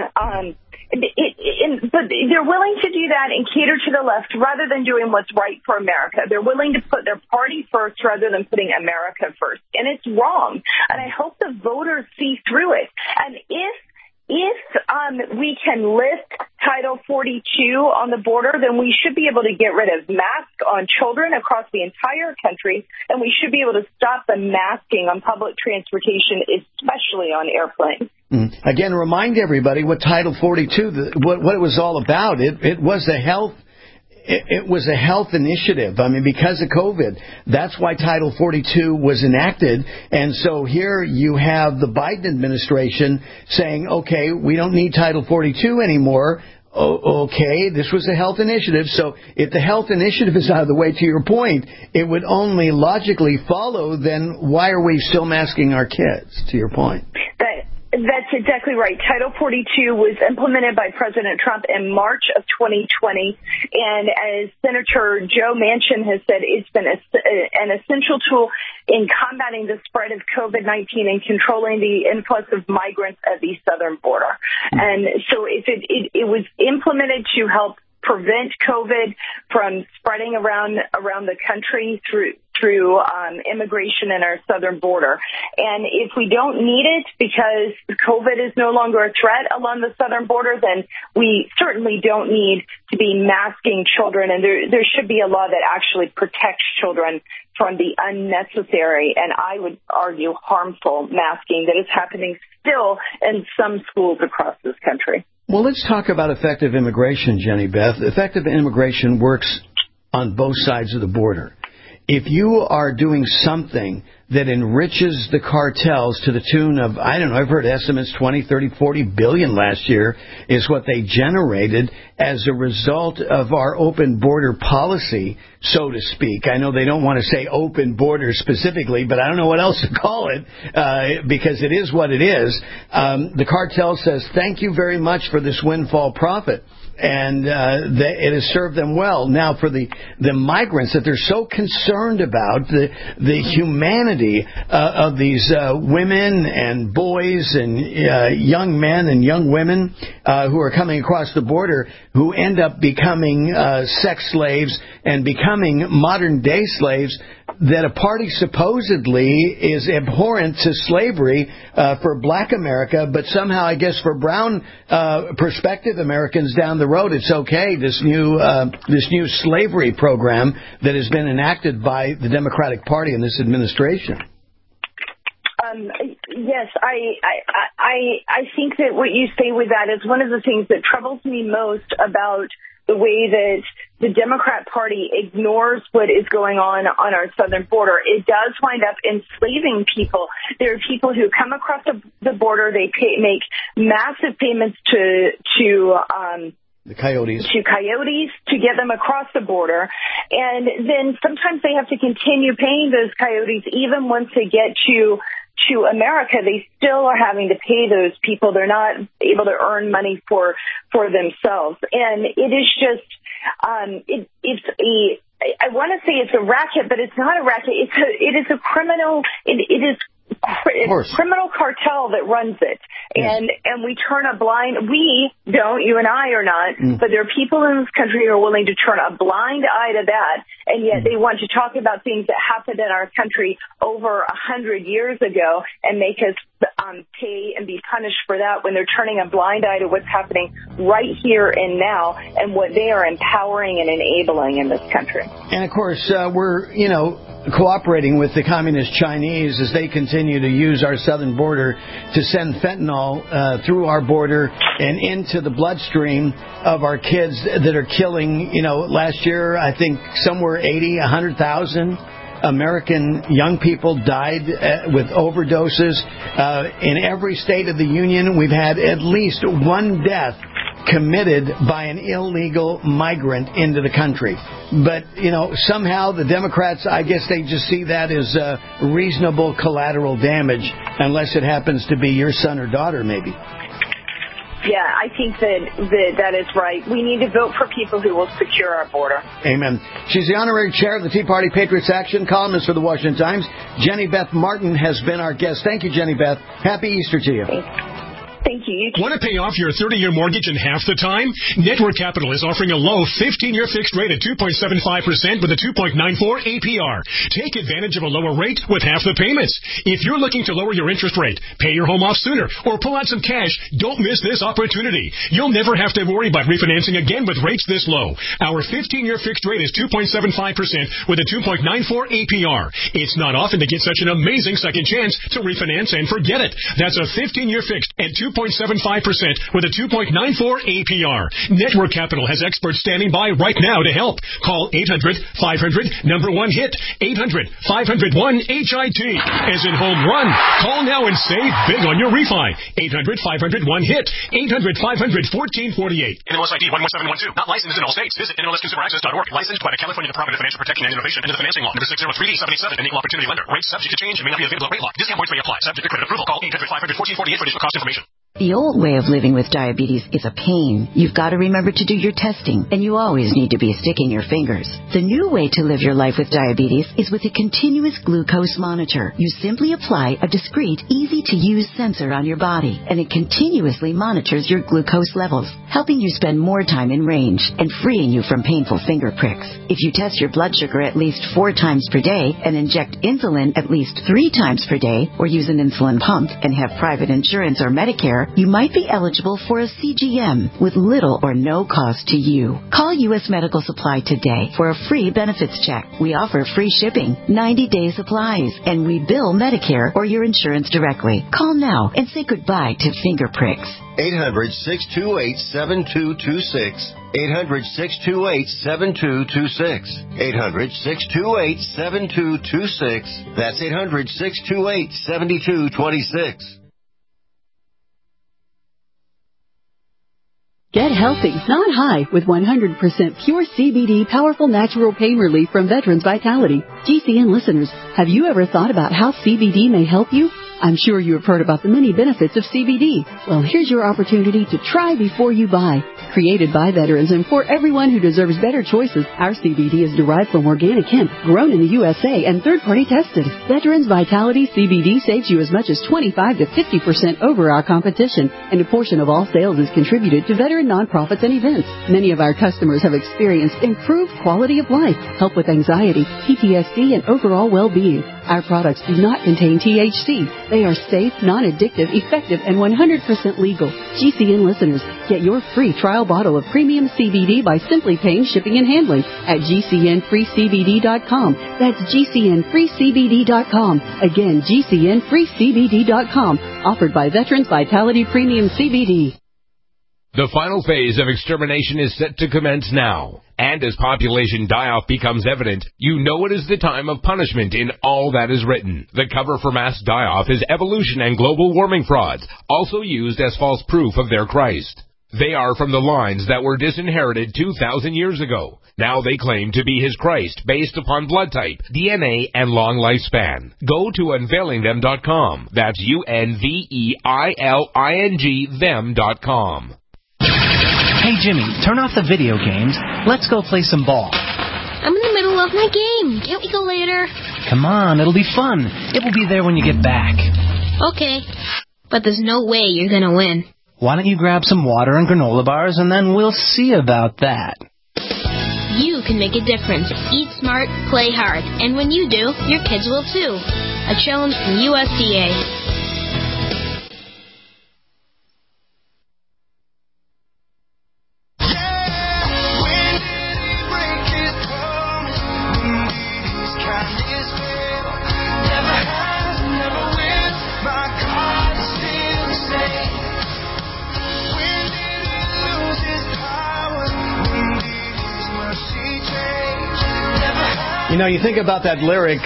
but they're willing to do that and cater to the left rather than doing what's right for America. They're willing to put their party first rather than putting America first, and it's wrong. And I hope the voters see through it. And if we can lift Title 42 on the border, then we should be able to get rid of masks on children across the entire country, and we should be able to stop the masking on public transportation, especially on airplanes. Again, remind everybody what Title 42, what it was all about. It was a health. It was a health initiative. I mean, because of COVID, that's why Title 42 was enacted. And so here you have the Biden administration saying, okay, we don't need Title 42 anymore. Okay, this was a health initiative. So if the health initiative is out of the way, to your point, it would only logically follow, then why are we still masking our kids, to your point? That's exactly right. Title 42 was implemented by President Trump in March of 2020. And as Senator Joe Manchin has said, it's been an essential tool in combating the spread of COVID-19 and controlling the influx of migrants at the southern border. And so if it was implemented to help prevent COVID from spreading around the country through immigration in our southern border. And if we don't need it because COVID is no longer a threat along the southern border, then we certainly don't need to be masking children. And there should be a law that actually protects children from the unnecessary and I would argue harmful masking that is happening still in some schools across this country. Well, let's talk about effective immigration, Jenny Beth. Effective immigration works on both sides of the border. if you are doing something that enriches the cartels to the tune of, I don't know, I've heard estimates 20, 30, 40 billion last year is what they generated as a result of our open border policy, so to speak. I know they don't want to say open border specifically, but I don't know what else to call it because it is what it is. The cartel says, thank you very much for this windfall profit. And it has served them well. Now, for the migrants that they're so concerned about, the humanity of these women and boys and young men and young women who are coming across the border, who end up becoming sex slaves and becoming modern-day slaves, that a party supposedly is abhorrent to slavery for black America, but somehow, I guess, for brown perspective Americans down the road, it's okay. This new slavery program that has been enacted by the Democratic Party in this administration. Yes, I think that what you say with that is one of the things that troubles me most about the way that the Democrat Party ignores what is going on our southern border. It does wind up enslaving people. There are people who come across the border. They make massive payments to the coyotes to get them across the border. And then sometimes they have to continue paying those coyotes even once they get to America. They still are having to pay those people. They're not able to earn money for themselves. And it is just, I want to say it's a racket, but it's not a racket. It is a criminal, it's criminal cartel that runs it. Yes. And we turn a blind, we don't, you and I are not, but there are people in this country who are willing to turn a blind eye to that, and yet they want to talk about things that happened in our country over 100 years ago and make us pay and be punished for that when they're turning a blind eye to what's happening right here and now and what they are empowering and enabling in this country. And of course, we're, cooperating with the communist Chinese as they continue to use our southern border to send fentanyl through our border and into the bloodstream of our kids that are killing, last year, I think somewhere 100,000 American young people died with overdoses. In every state of the union, we've had at least one death committed by an illegal migrant into the country. But, somehow the Democrats, I guess they just see that as reasonable collateral damage, unless it happens to be your son or daughter, maybe. Yeah, I think that is right. We need to vote for people who will secure our border. Amen. She's the honorary chair of the Tea Party Patriots Action, columnist for the Washington Times. Jenny Beth Martin has been our guest. Thank you, Jenny Beth. Happy Easter to you. Thank you. Want to pay off your 30-year mortgage in half the time? Network Capital is offering a low 15-year fixed rate at 2.75% with a 2.94 APR. Take advantage of a lower rate with half the payments. If you're looking to lower your interest rate, pay your home off sooner, or pull out some cash, don't miss this opportunity. You'll never have to worry about refinancing again with rates this low. Our 15-year fixed rate is 2.75% with a 2.94 APR. It's not often to get such an amazing second chance to refinance and forget it. That's a 15-year fixed at 2.75% with a 2.94 APR. Network Capital has experts standing by right now to help. Call 800-500-1-HIT. 800-500-1-HIT. As in home run. Call now and save big on your refi. 800-500-1-HIT. 800-500-1448. NMLS ID 11712. Not licensed in all states. Visit NMLSConsumerAccess.org. Licensed by the California Department of Financial Protection and Innovation and the Financing Law. Number 603D77. An equal opportunity lender. Rates subject to change and may not be available at rate lock. Discount points may apply. Subject to credit approval. Call 800-500-1448 for additional cost information. The old way of living with diabetes is a pain. You've got to remember to do your testing, and you always need to be sticking your fingers. The new way to live your life with diabetes is with a continuous glucose monitor. You simply apply a discreet, easy-to-use sensor on your body, and it continuously monitors your glucose levels, helping you spend more time in range and freeing you from painful finger pricks. If you test your blood sugar at least 4 times per day and inject insulin at least 3 times per day, or use an insulin pump and have private insurance or Medicare, more, you might be eligible for a CGM with little or no cost to you. Call U.S. Medical Supply today for a free benefits check. We offer free shipping, 90-day supplies, and we bill Medicare or your insurance directly. Call now and say goodbye to finger pricks. 800-628-7226. 800-628-7226. 800-628-7226. That's 800-628-7226. Get healthy, not high, with 100% pure CBD powerful natural pain relief from Veterans Vitality. GCN listeners, have you ever thought about how CBD may help you? I'm sure you have heard about the many benefits of CBD. Well, here's your opportunity to try before you buy. Created by veterans and for everyone who deserves better choices, our CBD is derived from organic hemp, grown in the USA and third-party tested. Veterans Vitality CBD saves you as much as 25 to 50% over our competition, and a portion of all sales is contributed to veteran nonprofits and events. Many of our customers have experienced improved quality of life, help with anxiety, PTSD, and overall well-being. Our products do not contain THC. They are safe, non-addictive, effective, and 100% legal. GCN listeners, get your free trial bottle of premium CBD by simply paying shipping and handling at GCNFreeCBD.com. That's GCNFreeCBD.com. Again, GCNFreeCBD.com. Offered by Veterans Vitality Premium CBD. The final phase of extermination is set to commence now. And as population die-off becomes evident, you know it is the time of punishment in all that is written. The cover for mass die-off is evolution and global warming frauds, also used as false proof of their Christ. They are from the lines that were disinherited 2,000 years ago. Now they claim to be his Christ based upon blood type, DNA, and long lifespan. Go to unveilingthem.com. That's UNVEILING them.com. Hey, Jimmy, turn off the video games. Let's go play some ball. I'm in the middle of my game. Can't we go later? Come on, it'll be fun. It will be there when you get back. Okay, but there's no way you're going to win. Why don't you grab some water and granola bars, and then we'll see about that. You can make a difference. Eat smart, play hard. And when you do, your kids will too. A challenge from USDA. You know, you think about that lyric,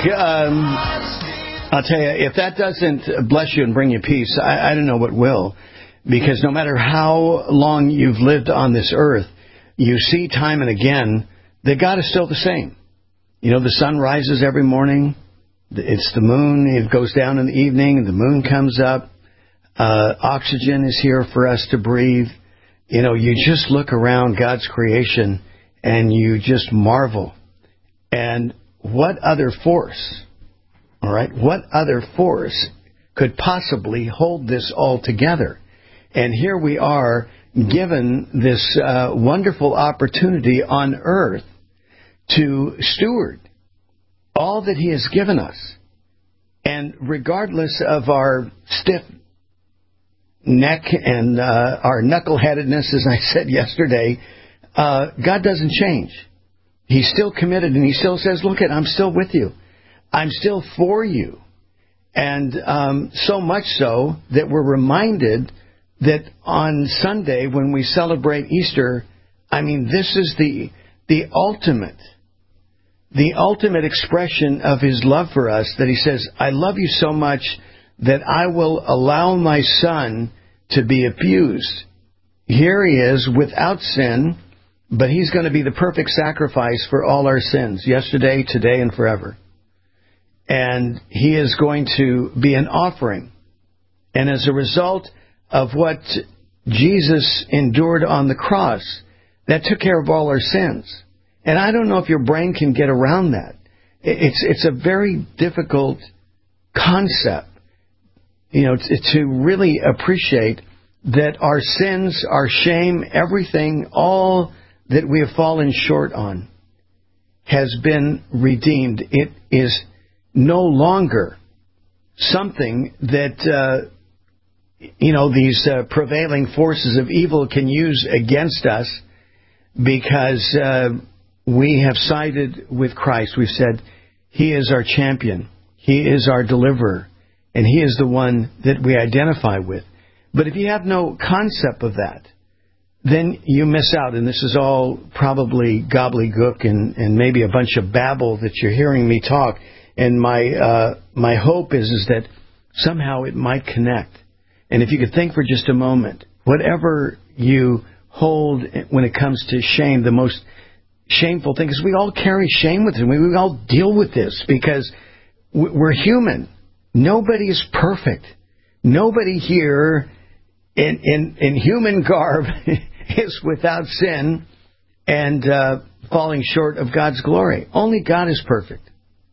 I'll tell you, if that doesn't bless you and bring you peace, I don't know what will. Because no matter how long you've lived on this earth, you see time and again that God is still the same. You know, the sun rises every morning. It's the moon. It goes down in the evening. The moon comes up. Oxygen is here for us to breathe. You know, you just look around God's creation and you just marvel. And what other force, all right, what other force could possibly hold this all together? And here we are given this wonderful opportunity on earth to steward all that He has given us. And regardless of our stiff neck and our knuckleheadedness, as I said yesterday, God doesn't change. He's still committed, and He still says, look, I'm still with you. I'm still for you. And so much so that we're reminded that on Sunday when we celebrate Easter, I mean, this is the ultimate expression of His love for us, that He says, I love you so much that I will allow my Son to be abused. Here He is without sin, but He's going to be the perfect sacrifice for all our sins, yesterday, today, and forever. And He is going to be an offering. And as a result of what Jesus endured on the cross, that took care of all our sins. And I don't know if your brain can get around that. It's a very difficult concept, you know, to really appreciate that our sins, our shame, everything, all that we have fallen short on has been redeemed. It is no longer something that these prevailing forces of evil can use against us because we have sided with Christ. We've said He is our champion. He is our deliverer. And He is the one that we identify with. But if you have no concept of that, then you miss out. And this is all probably gobbledygook and maybe a bunch of babble that you're hearing me talk. And my hope is that somehow it might connect. And if you could think for just a moment, whatever you hold when it comes to shame, the most shameful thing is we all carry shame with us. We all deal with this because we're human. Nobody is perfect. Nobody here in human garb is without sin and falling short of God's glory. Only God is perfect.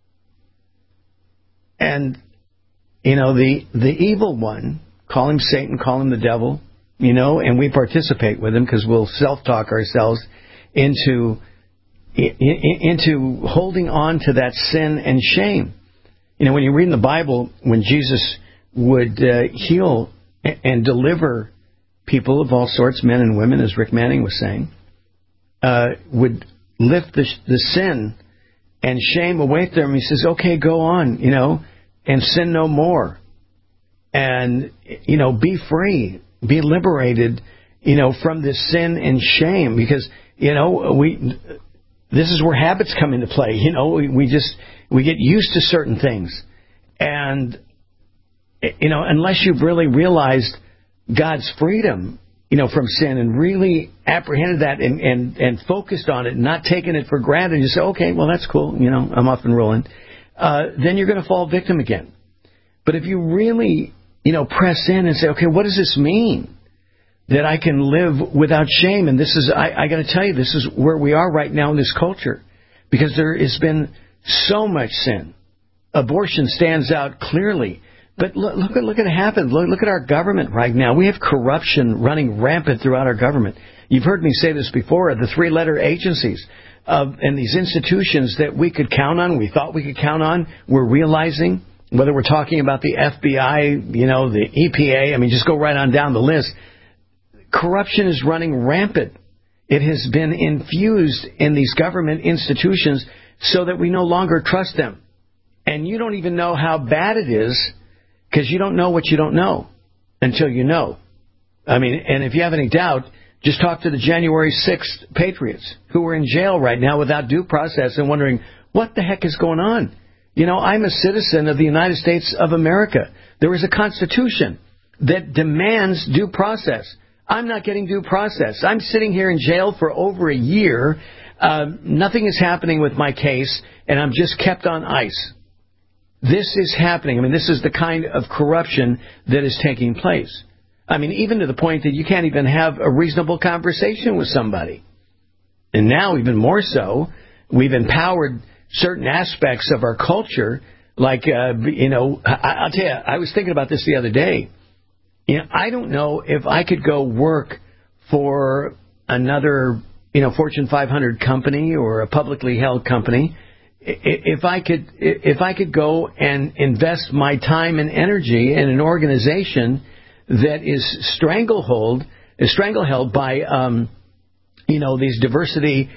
And, the evil one, call him Satan, call him the devil, and we participate with him because we'll self-talk ourselves into holding on to that sin and shame. When you read in the Bible, when Jesus would heal and deliver people of all sorts, men and women, as Rick Manning was saying, would lift the sin and shame away from them. He says, okay, go on, and sin no more. And, be free, be liberated, from this sin and shame. Because, this is where habits come into play. We get used to certain things. And, unless you've really realized God's freedom, from sin and really apprehended that and focused on it and not taking it for granted, you say, okay, well, that's cool. I'm off and rolling. Then you're going to fall victim again. But if you really, press in and say, okay, what does this mean? That I can live without shame. And this is, I got to tell you, this is where we are right now in this culture. Because there has been so much sin. Abortion stands out clearly. But look at what happened. Look at our government right now. We have corruption running rampant throughout our government. You've heard me say this before. The three-letter agencies and these institutions that we could count on, we thought we could count on, we're realizing, whether we're talking about the FBI, the EPA, just go right on down the list. Corruption is running rampant. It has been infused in these government institutions so that we no longer trust them. And you don't even know how bad it is because you don't know what you don't know until you know. And if you have any doubt, just talk to the January 6th patriots who are in jail right now without due process and wondering, what the heck is going on? I'm a citizen of the United States of America. There is a Constitution that demands due process. I'm not getting due process. I'm sitting here in jail for over a year. Nothing is happening with my case, and I'm just kept on ice. This is happening. This is the kind of corruption that is taking place. Even to the point that you can't even have a reasonable conversation with somebody. And now, even more so, we've empowered certain aspects of our culture. Like, I'll tell you, I was thinking about this the other day. I don't know if I could go work for another, Fortune 500 company or a publicly held company. If I could go and invest my time and energy in an organization that is stranglehold by, these diversity,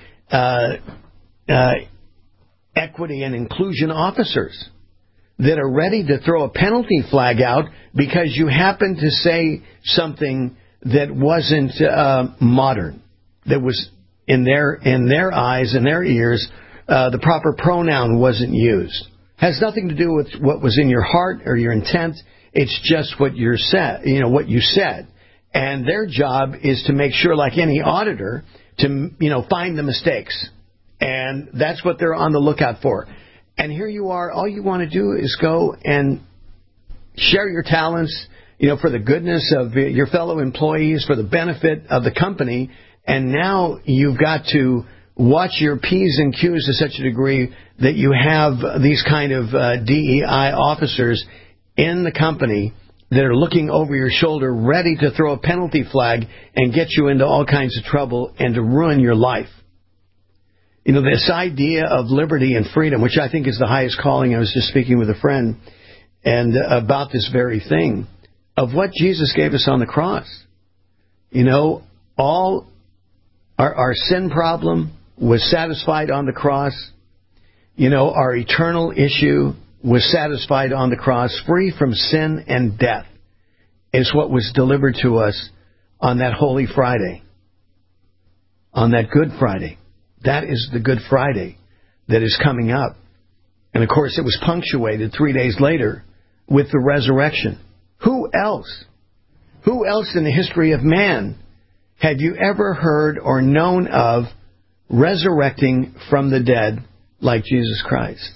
equity and inclusion officers that are ready to throw a penalty flag out because you happen to say something that wasn't modern, that was in their eyes, in their ears, the proper pronoun wasn't used. Has nothing to do with what was in your heart or your intent. It's just what you said. And their job is to make sure, like any auditor, to find the mistakes. And that's what they're on the lookout for. And here you are, all you want to do is go and share your talents, for the goodness of your fellow employees, for the benefit of the company. And now you've got to watch your P's and Q's to such a degree that you have these kind of DEI officers in the company that are looking over your shoulder, ready to throw a penalty flag and get you into all kinds of trouble and to ruin your life. This idea of liberty and freedom, which I think is the highest calling. I was just speaking with a friend and about this very thing of what Jesus gave us on the cross. You know, all our sin problem was satisfied on the cross. You know, our eternal issue was satisfied on the cross, free from sin and death, is what was delivered to us on that Holy Friday, on that Good Friday. That is the Good Friday that is coming up. And, of course, it was punctuated 3 days later with the resurrection. Who else in the history of man have you ever heard or known of resurrecting from the dead like Jesus Christ?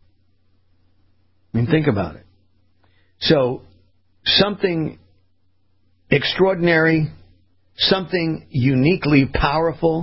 I mean, think about it. So, something extraordinary, something uniquely powerful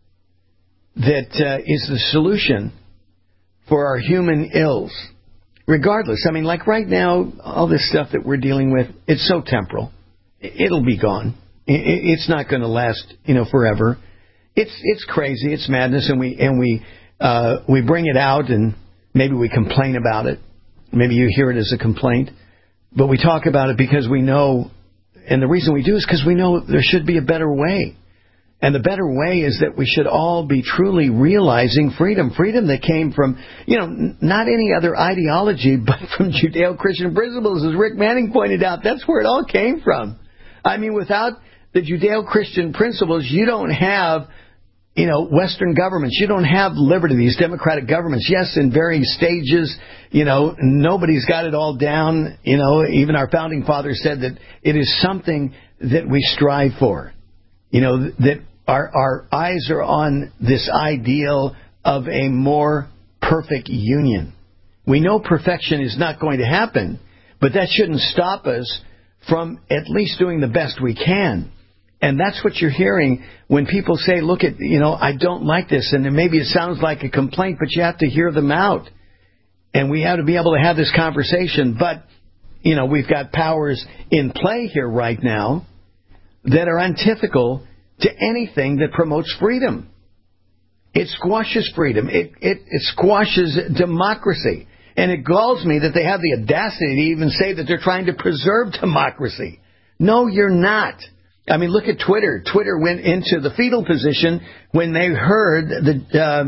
that is the solution for our human ills. Regardless, I mean, like right now, all this stuff that we're dealing with, it's so temporal. It'll be gone. It's not going to last, forever. It's crazy. It's madness, and we bring it out, and maybe we complain about it. Maybe you hear it as a complaint, but we talk about it because we know, and the reason we do is because we know there should be a better way. And the better way is that we should all be truly realizing freedom. Freedom that came from, not any other ideology, but from Judeo-Christian principles, as Rick Manning pointed out. That's where it all came from. I mean, without the Judeo-Christian principles, you don't have, Western governments. You don't have liberty, these democratic governments. Yes, in various stages, nobody's got it all down. Even our founding fathers said that it is something that we strive for. That our eyes are on this ideal of a more perfect union. We know perfection is not going to happen, but that shouldn't stop us from at least doing the best we can. And that's what you're hearing when people say, look at, I don't like this. And then maybe it sounds like a complaint, but you have to hear them out. And we have to be able to have this conversation. But, we've got powers in play here right now that are antithetical to anything that promotes freedom. It squashes freedom. It squashes democracy. And it galls me that they have the audacity to even say that they're trying to preserve democracy. No, you're not. I mean, look at Twitter. Twitter went into the fetal position when they heard that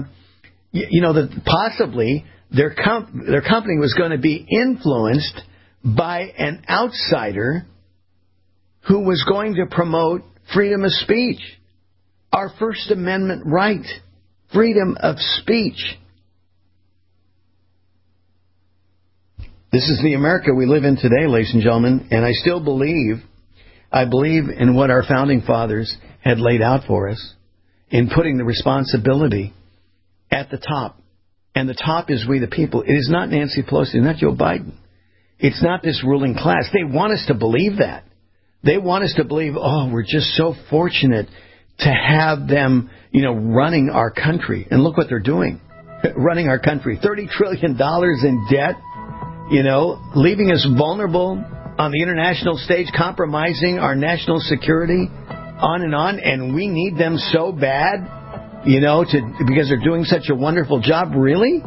possibly their company was going to be influenced by an outsider who was going to promote freedom of speech, our First Amendment right, freedom of speech. This is the America we live in today, ladies and gentlemen, and I believe in what our founding fathers had laid out for us in putting the responsibility at the top. And the top is we the people. It is not Nancy Pelosi, it's not Joe Biden. It's not this ruling class. They want us to believe that. They want us to believe, we're just so fortunate to have them, running our country. And look what they're doing. Running our country. $30 trillion in debt, leaving us vulnerable on the international stage, compromising our national security, on. And we need them so bad, because they're doing such a wonderful job. Really?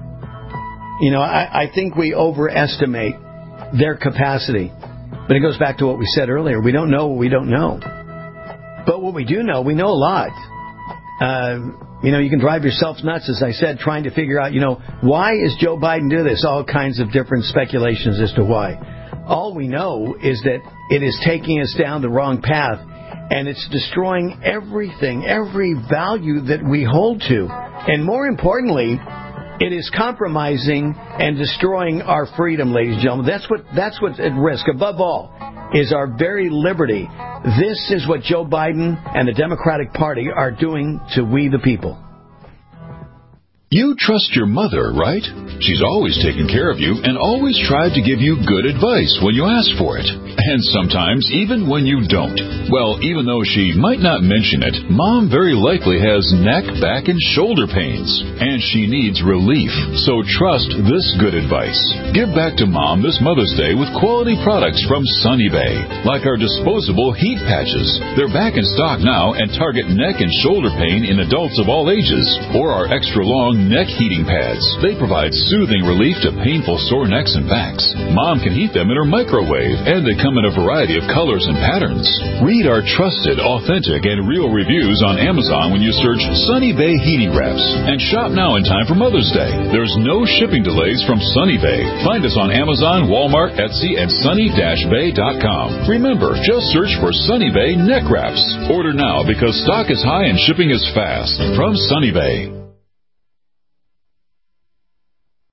I think we overestimate their capacity. But it goes back to what we said earlier. We don't know what we don't know. But what we do know, we know a lot. You can drive yourself nuts, as I said, trying to figure out, why is Joe Biden do this? All kinds of different speculations as to why. All we know is that it is taking us down the wrong path, and it's destroying everything, every value that we hold to. And more importantly, it is compromising and destroying our freedom, ladies and gentlemen. That's what's at risk. Above all, is our very liberty. This is what Joe Biden and the Democratic Party are doing to we the people. You trust your mother, right? She's always taken care of you and always tried to give you good advice when you ask for it. And sometimes even when you don't. Well, even though she might not mention it, Mom very likely has neck, back, and shoulder pains. And she needs relief. So trust this good advice. Give back to Mom this Mother's Day with quality products from Sunny Bay. Like our disposable heat patches. They're back in stock now and target neck and shoulder pain in adults of all ages. Or our extra long neck heating pads. They provide soothing relief to painful sore necks and backs. Mom can heat them in her microwave, and they come in a variety of colors and patterns. Read our trusted, authentic, and real reviews on Amazon when you search Sunny Bay Heating Wraps. And shop now in time for Mother's Day. There's no shipping delays from Sunny Bay. Find us on Amazon, Walmart, Etsy, and sunny-bay.com. Remember, just search for Sunny Bay Neck Wraps. Order now because stock is high and shipping is fast. From Sunny Bay.